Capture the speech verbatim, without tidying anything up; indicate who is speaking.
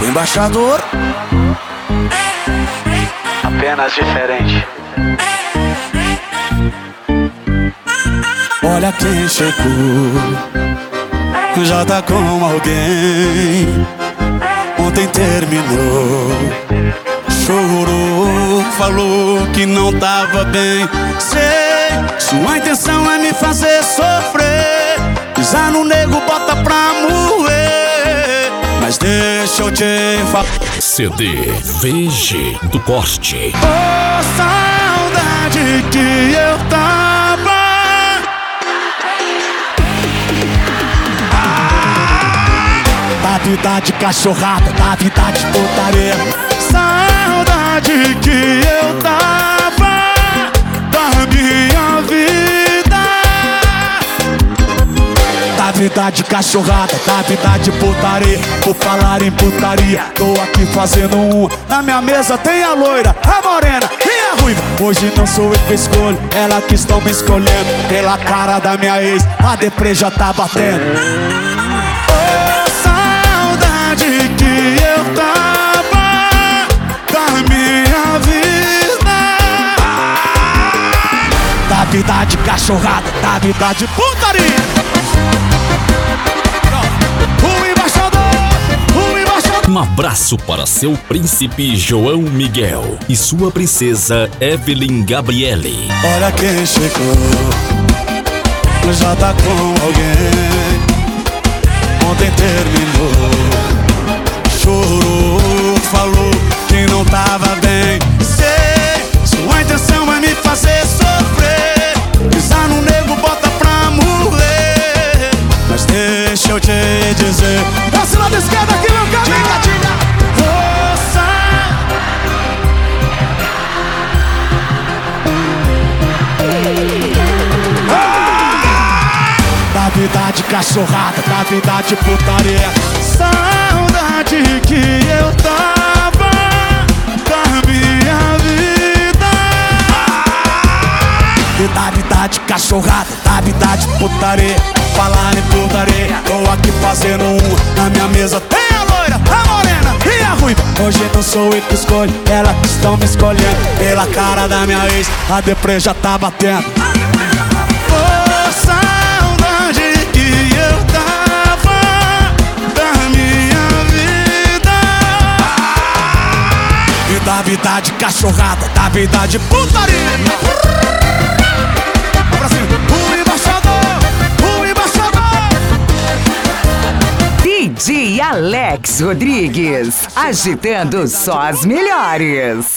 Speaker 1: Embaixador,
Speaker 2: apenas diferente.
Speaker 1: olha quem chegou, já tá com alguém. Ontem terminou, chorou, falou que não tava bem. Sei, sua intenção é me fazer sofrer, pisar no nego, bota pra moer. Mas deixa eu te falar.
Speaker 3: C D V G do Corte.
Speaker 1: Oh, saudade que eu tava. Da vida de cachorrada, da vida de putaria. Saudade que eu tava da minha vida. Da vida de cachorrada, da vida de putaria. Por falar em putaria, tô aqui fazendo um. Na minha mesa tem a loira, a morena e a ruiva. Hoje não sou eu que escolho, ela que estão me escolhendo. Pela cara da minha ex, a deprê já tá batendo. Que eu tava da minha vida. Da vida de cachorrada, da vida de putaria. O embaixador, o embaixador.
Speaker 3: Um abraço para seu príncipe João Miguel e sua princesa Evelyn Gabriele.
Speaker 1: Olha quem chegou, já tá com alguém. Ontem terminou, chorou, falou que não tava bem. Sei, sua intenção é me fazer sofrer, pisar no nego, bota pra moer. Mas deixa eu te dizer, desce lá da esquerda aqui, meu cara. Diga, diga. Roça. Ah! Da vida de cachorrada, da vida de putaria. Saudade que eu tava da minha vida. E da vida de cachorrada, da vida de putaria. Falar em putaria, tô aqui fazendo um. Na minha mesa tem a loira, a morena e a ruiva. Hoje não sou eu que escolho, ela que estão me escolhendo. Pela cara da minha ex, a deprê já tá batendo. Oh, saudade que eu tava da minha vida. E da vida de cachorrada, da vida de putaria. Brasil, o embaixador, o embaixador.
Speaker 4: D J Alex Rodrigues, agitando só as melhores.